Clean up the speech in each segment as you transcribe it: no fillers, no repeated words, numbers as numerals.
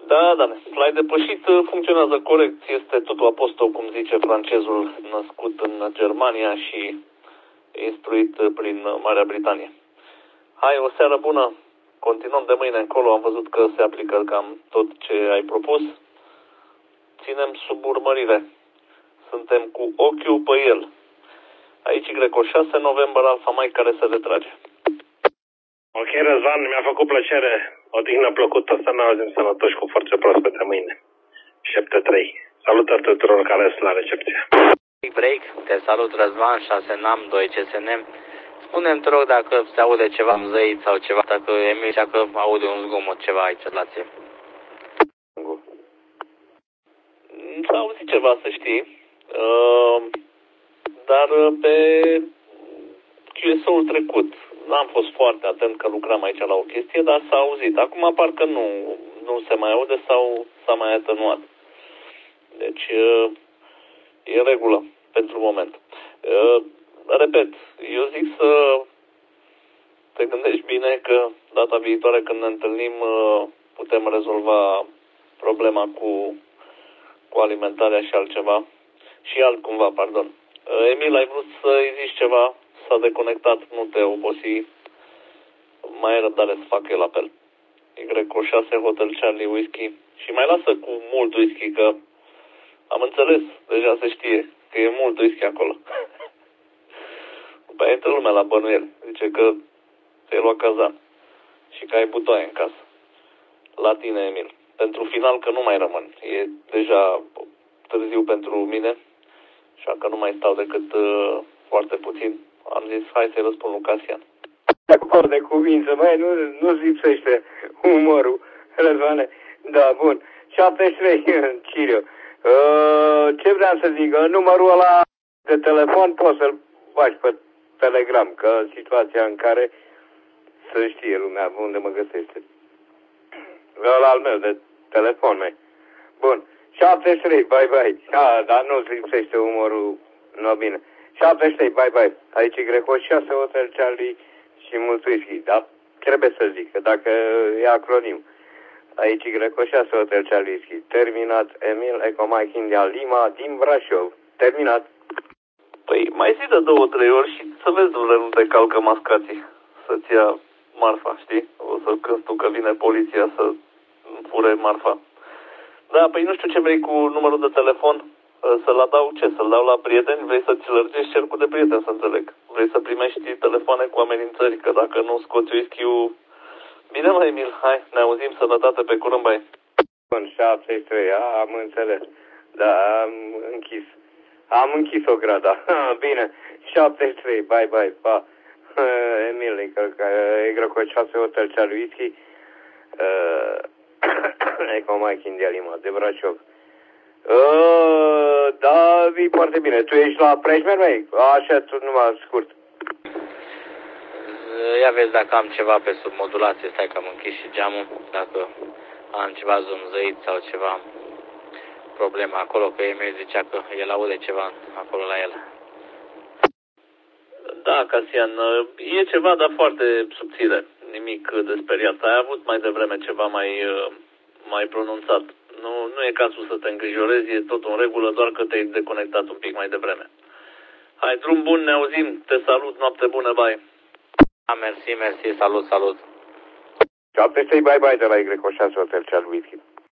Da, da, l-ai depășit, funcționează corect, este totul apostol, cum zice francezul, născut în Germania și instruit prin Marea Britanie. Hai, o seară bună, continuăm de mâine încolo, am văzut că se aplică cam tot ce ai propus. Ținem sub urmărire, suntem cu ochiul pe el. Aici Greco 6 noiembrie, Alfa Mike care se retrage. Ok, Răzvan, mi-a făcut plăcere. O dihnă plăcută, să ne auzim sănătoși cu forțe proaspete mâine. 7-3. Salutări tuturor care sunt la recepție. Break, te salut Răzvan, 6 NAM, 2 CSN. Spune-mi, te rog, dacă se aude ceva mzăit sau ceva, dacă Emil zicea că aude un zgomot ceva aici la ție. S-a auzit ceva, să știi. Dar pe QSO-ul trecut n-am fost foarte atent că lucram aici la o chestie, dar s-a auzit. Acum parcă nu se mai aude sau s-a mai atenuat. Deci e în regulă pentru moment. Repet, eu zic să te gândești bine că data viitoare când ne întâlnim putem rezolva problema cu alimentarea și altceva. Și altcumva, pardon. Emil, ai vrut să-i zici ceva? S-a deconectat, nu te obosi. Mai ai răbdare să facă el apel. Y6 Hotel Charlie Whisky. Și mai lasă cu mult whisky, că am înțeles, deja se știe că e mult whisky acolo. Păi intră lumea la bănuieli. Zice că te-ai luat cazan și că ai butoaie în casă. La tine, Emil. Pentru final că nu mai rămân. E deja târziu pentru mine. Așa că nu mai stau decât foarte puțin. Am zis, hai să-i răspund lui Casian. De cuvință, măi, nu-ți lipsește umorul, Răzvane. Da, bun. 73, Cirio. Ce vreau să zic? Numărul ăla de telefon poți să-l faci pe Telegram, că situația în care să știe lumea unde mă găsește. Ăla al meu de telefon, măi. Bun. 73, bye. Dar nu-ți lipsește umorul, nu bine. 73, bye. Aici e Greco 6, Hotel Charlie și mult whisky. Dar trebuie să zic, că dacă e acronim. Aici e Greco 6, Hotel Charlie Whisky. Terminat, Emil Eco Mike India Lima din Brașov. Terminat. Păi mai zi de 2-3 ori și să vezi unde nu te calcă mascații. Să-ți ia marfa, știi? O să când tu că vine poliția să fure marfa. Da, păi nu știu ce vrei cu numărul de telefon. Să-l adaug ce? Să-l dau la prieteni? Vrei să-ți lărgești cercul de prieteni, să înțeleg. Vrei să primești telefoane cu amenințări, că dacă nu scoți whisky-ul... Bine, mă, Emil, hai, ne auzim, sănătate, pe curând, bai. Bun, 73, am înțeles. Da, am închis o grada. Bine, 73, bye, pa. Emil, e Greco 6, Hotel Charlie Whisky. Eco Mike India Lima, de Brașov. Da, e foarte bine. Tu ești la Preșmer, măi? Așa, tu numai scurt. Ia vezi dacă am ceva pe submodulație, stai că am închis și geamul, dacă am ceva zumzăit sau ceva problema acolo, că Emil zicea că el aude ceva acolo la el. Da, Casian, e ceva, dar foarte subțire, nimic de speriat. Ai avut mai devreme ceva mai pronunțat. Nu e cazul să te îngrijorezi, e tot în regulă, doar că te-ai deconectat un pic mai devreme. Hai, drum bun, ne auzim, te salut, noapte bună, bye. Da, mersi, salut. 73, bye de la Y6 Hotel Charlie Whisky.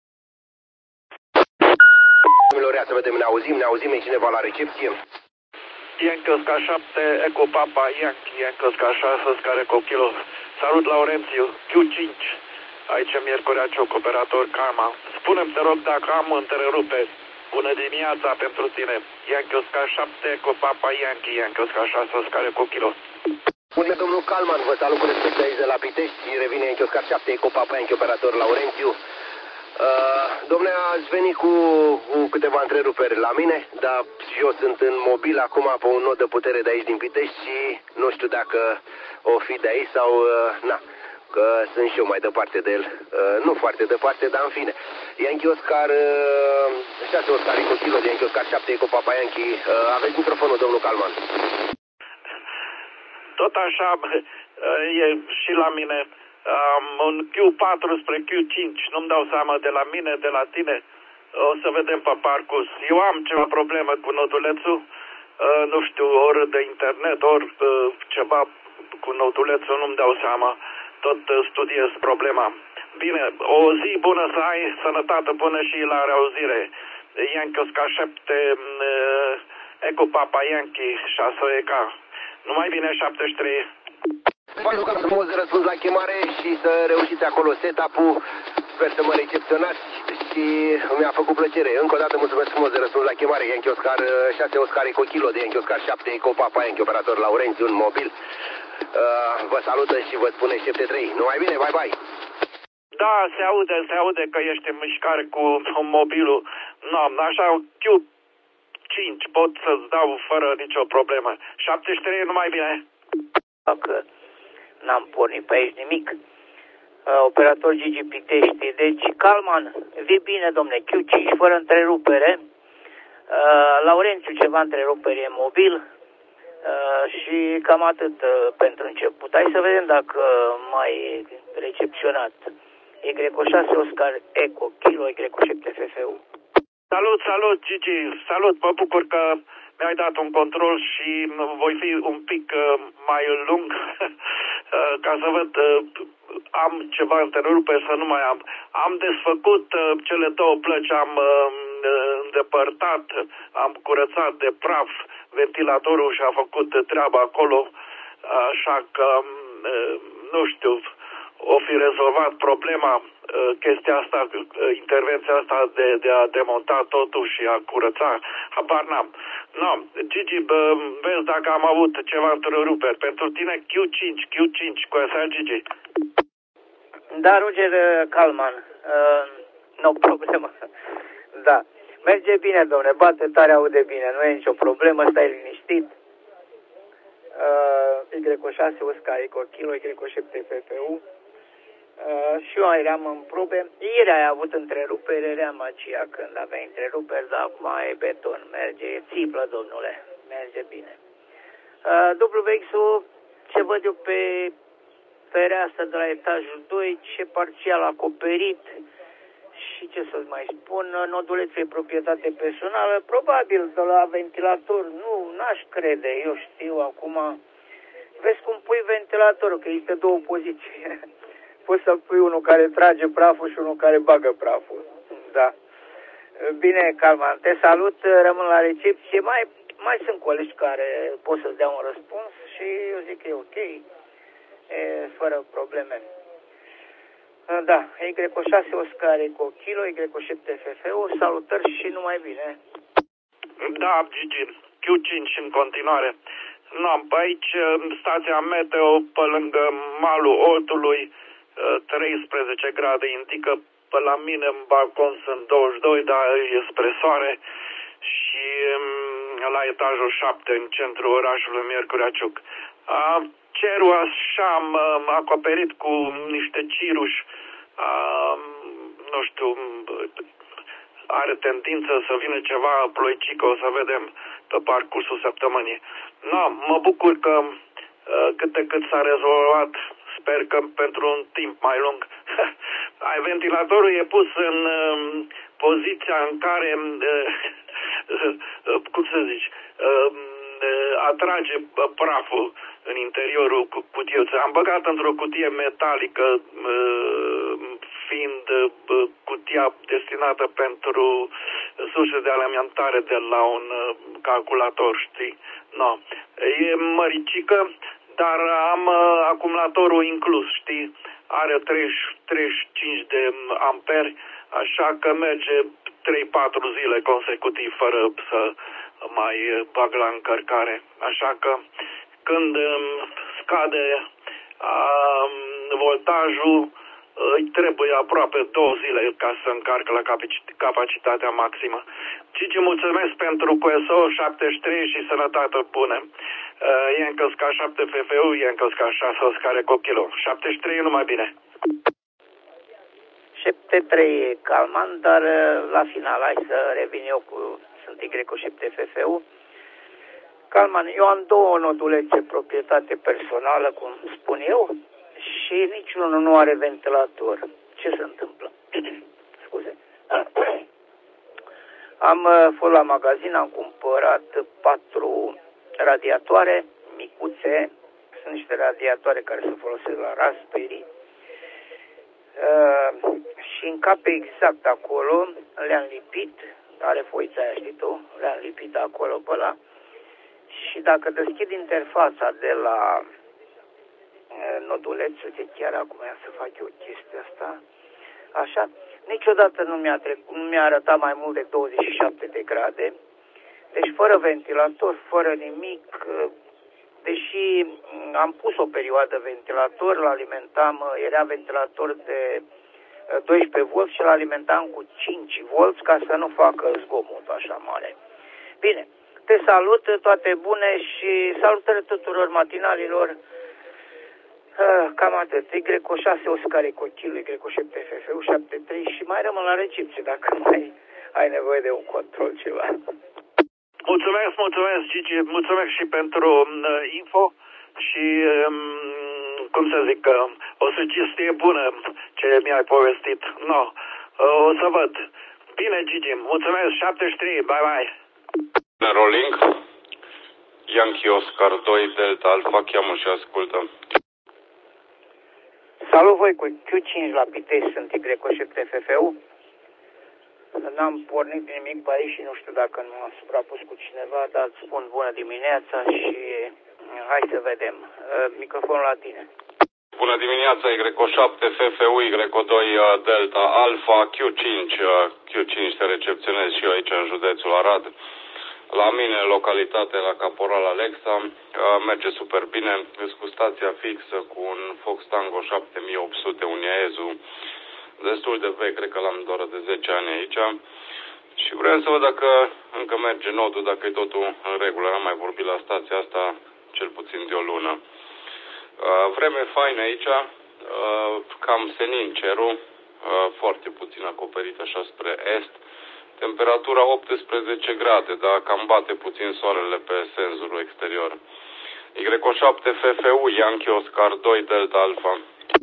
Ia să vedem, ne auzim, e cineva la recepție? Yankee Oscar 7, Eco Papa, Yankee Oscar 6, Scare Kilo. Salut, Laurențiu, Q5. Aici Miercurea Cioc, operator Karma. Spune-mi, te rog, dacă am întrerupe. Bună dimineața pentru tine. Yankee Oscar 7, Eco Papa, Yankee Oscar 6, Scare Kilo. Bună, domnul Calman, vă salut cu respect aici de la Pitești. Revine Yankee Oscar 7, Eco Papa, Yankee operator Laurențiu. Dom'le, ați venit cu câteva întreruperi la mine, dar eu sunt în mobil acum pe un nod de putere de aici din Pitești și nu știu dacă o fi de aici sau că sunt și eu mai departe de el. Nu foarte departe, dar în fine. Yankee Oscar 6 Oscar Eco Kilo de Yankee Oscar 7 Eco Papa Yankee. Aveți microfonul, domnul Calman. Tot așa, e și la mine un Q4 spre Q5, nu-mi dau seama de la mine, de la tine, o să vedem pe parcurs. Eu am ceva problemă cu nodulețul, nu știu, ori de internet, ori ceva cu nodulețul, nu-mi dau seama, tot studiez problema. Bine, o zi bună să ai, sănătate bună și la reauzire. Yankee Oscar 7, Eco Papa Yankee 6 EK. Numai bine, 73. Vă rugăm frumos de răspuns la chemare și să reușiți acolo setup-ul. Sper să mă recepționați și mi-a făcut plăcere. Încă o dată mulțumesc frumos de răspuns la chemare. Yankee Oscar 6 Oscar Eco Kilo de Yankee Oscar 7 Eco Papa Yankee, operator Laurențiu, un mobil. Vă salută și vă spune 73. Numai bine, bye bye. Da, se aude că ești în mișcare cu mobilul. Nu, așa, Q5 pot să-ți dau fără nicio problemă. 73, numai bine. Dacă n-am pornit pe aici nimic. Operator Gigi Pitești. Deci, Calman, vii bine, domne, Q5 fără întrerupere. Laurențiu ceva întrerupere mobil. Și cam atât pentru început. Hai să vedem dacă mai recepționat. Y6 Oscar Eco Kilo Y7 FFU. Salut, Gigi. Salut, mă bucur că mi-ai dat un control și voi fi un pic mai lung ca să văd, am ceva întreruperi, să nu mai am. Am desfăcut cele două plăci, am îndepărtat, am curățat de praf ventilatorul și a făcut treaba acolo, așa că, nu știu, o fi rezolvat problema, chestia asta, intervenția asta de a demonta totul și a curăța, habar n-am. No, Gigi, vezi dacă am avut ceva întreruperi. Pentru tine Q5 cu asta, Gigi. Da, Roger Calman, nu problemă. Da, merge bine, domne, bate tare, aude bine, nu e nicio problemă, stai liniștit. Y6 Oscar Eco Kilo Y7 FFU. Și eu eram în probe. Ieri ai avut întrerupere, era magia când aveai întreruperi, dar acum e beton, merge, țiplă, domnule, merge bine. WX-ul, ce văd eu pe fereastră de la etajul 2, ce parțial acoperit și ce să mai spun, nodulețul e proprietate personală, probabil de la ventilator, n-aș crede, eu știu acum, vezi cum pui ventilatorul, că există două poziții. Poți să pui unul care trage praful și unul care bagă praful. Da. Bine, Calman, te salut, rămân la recepție. Mai sunt colegi care pot să-ți dea un răspuns și eu zic că e ok, fără probleme. Da, Y6 Oscar Eco Kilo, Y7 FFU, salutări și numai bine. Da, Gigi, Q5 în continuare. Pe aici, stația meteo, pe lângă malul Oltului, 13 grade, indică pe la mine în balcon sunt 22, dar e spre soare și la etajul 7 în centrul orașului Miercurea Ciuc. Cerul așa am acoperit cu niște ciruși, nu știu, are tendință să vină ceva ploicică, o să vedem pe parcursul săptămânii. Mă bucur că cât de cât s-a rezolvat. Sper că pentru un timp mai lung. Ventilatorul e pus în poziția în care, cum să zici, atrage praful în interiorul cutiei. Am băgat într-o cutie metalică, fiind cutia destinată pentru surse de alimentare de la un calculator, știi? E măricică, dar am acumulatorul inclus, știi? Are 35 de amperi, așa că merge 3-4 zile consecutiv fără să mai bag la încărcare. Așa că când scade voltajul, îi trebuie aproape 2 zile ca să încarcă la capacitatea maximă. Gigi, mulțumesc pentru QSO 73 și sănătate bună. Yankee Oscar 7 FFU, Yankee Oscar 6 Oscar Eco Kilo. 73, numai bine. 73 Calman, dar la final, hai să revin eu sunt Y7 FFU. Calman, eu am două nodulețe proprietate personală, cum spun eu, și niciunul nu are ventilator. Ce se întâmplă? Scuze. Am fost la magazin, am cumpărat 4 radiatoare micuțe. Sunt niște radiatoare care se folosesc la Raspberry. Și în cape exact acolo le-am lipit, are foița aia, știi tu, le-am lipit acolo pe ăla. Și dacă deschid interfața de la noduleț, uite, chiar acum ia să fac eu chestia asta, așa, niciodată nu mi-a arătat mai mult de 27 de grade, deci fără ventilator, fără nimic, deși am pus o perioadă ventilator, era ventilator de 12 volți și îl alimentam cu 5 volți ca să nu facă zgomot așa mare. Bine, te salut, toate bune și salutări tuturor matinalilor. Cam atât. Y6 Oscar Ecochilu, Y7 FFU 73 și mai rămân la recepție dacă mai ai nevoie de un control ceva. Mulțumesc, Gigi, mulțumesc și pentru info și, cum să zic, o sugestie bună ce mi-ai povestit. No, o să văd. Bine, Gigi, mulțumesc, 73, bye. Rolling, Yankee Oscar 2, Delta Alpha, cheamă și ascultă. Salut voi cu Q5 la Pitești, sunt Y7 FFU. N-am pornit nimic pe aici și nu știu dacă nu am suprapus cu cineva, dar îți spun bună dimineața și hai să vedem. Microfonul la tine. Bună dimineața, Y7 FFU, Y2 Delta Alpha, Q5 te recepționez și eu aici în județul Arad. La mine, localitate, la Caporal Alexa, merge super bine, cu stația fixă, cu un Fox Tango 7800, un Iaezu, destul de vechi, cred că l-am doar de 10 ani aici. Și vreau să văd dacă încă merge nodul, dacă e totul în regulă, n-am mai vorbit la stația asta cel puțin de o lună. Vreme faină aici, cam senin cerul, foarte puțin acoperit așa spre est. Temperatura 18 grade, dar cam bate puțin soarele pe senzorul exterior. Y7 FFU, Yankee Oscar 2, Delta Alpha.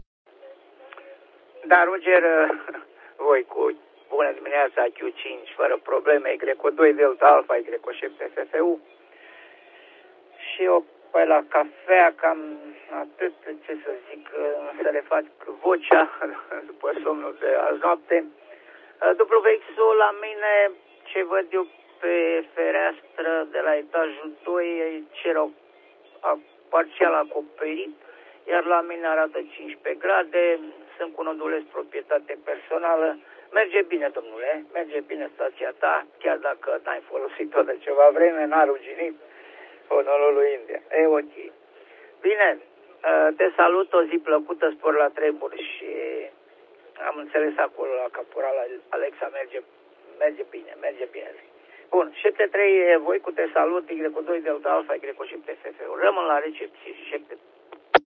Da, Roger, voi cu bună dimineața, Q5, fără probleme, Y2 Delta Alpha, Y7 FFU. Și eu pe la cafea, cam atât, ce să zic, să refac vocea după somnul de azi noapte. WX-ul la mine, ce văd eu pe fereastră de la etajul 2, cerul parțial acoperit, iar la mine arată 15 grade, sunt cu noduleț proprietate personală. Merge bine, domnule, merge bine stația ta, chiar dacă n-ai folosit-o de ceva vreme, n-a ruginit onorul lui India. E ok. Bine, te salut, o zi plăcută, spor la treburi și am înțeles acolo la Caporal Alexa, merge bine. Bun, 73, voi cu te salut, Y2 Delta Alpha, Y7 FF. Rămân la recepție, 73.